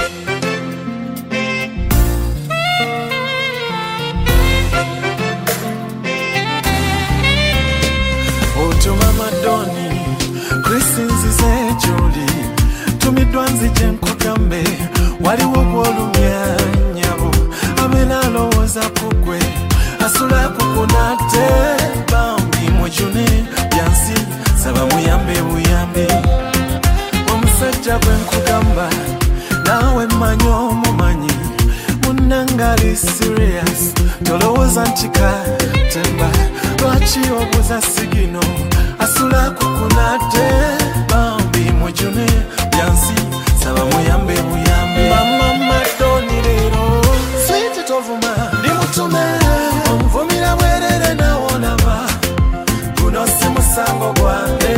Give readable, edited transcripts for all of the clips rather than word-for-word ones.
Mamadoni, Christine Zejuli, Tumidwanzi Jenkukambe, waliwo gwolumya nyabo, amenalo waza kukwe, asula kukunate, bambi mwejune, byansi, saba muyambe uyambe, omusajja gwenkugamba, nawe manyo mumanyi, munangali serious, tolowooza ntika temba, lwaki obuza sigino, asula kukunate, bambi mwejune, byansi, saba muyambe buyambe. Mama Madoni lero, sweet tovuma, ndi mutume, omvumira bwerere nawonaba, guno si musango gwange,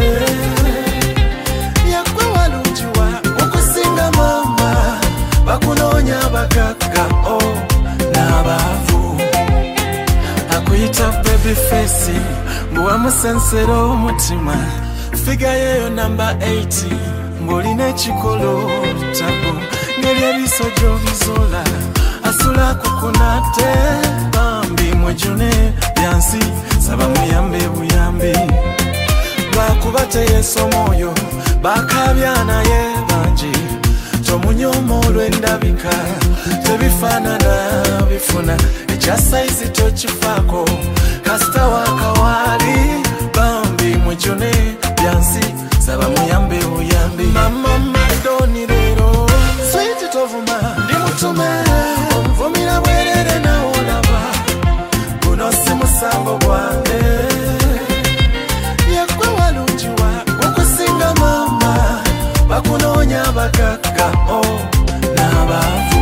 yakwe walujiwa, okusinga mama, bakunoonya bagagga, oh, n'abaavu, akuyita baby face, mbuwa musensero omutima, figa yeyo namba 80, mbulina ekikolo tabo, ngeri ebiso gy'obizola, asula kukunate, bambi mwejune, byansi, saba muyambe buyambi, lwakuba teyeesoma oyo, bakabya naye bangi, tomunyoma olw'endabika, tebifaanana bifuna, ekya saizi tokifaako, kasita wakawali, bambi mwejune, byansi, saba muyambe buyambi. Mama Madoni lero, sweet tovuma, ndi mutume, omvumira bwerere nawolaba, guno si musango gwange, yakwe walujiwa, okusinga mama, bakunoonya bagagga, oh, n'abaavu.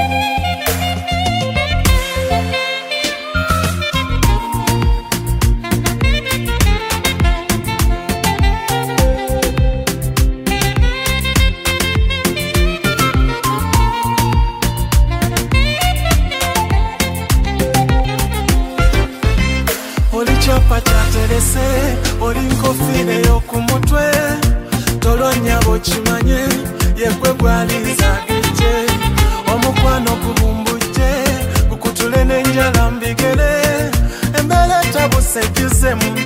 Chapa chaterese, oli nkofire y'okumutwe, tolonyabo kimanye, yekwe gwaliza gije, omukwano gubumbuje, gukutule n'enjala mbigere, embele tabuse gize mu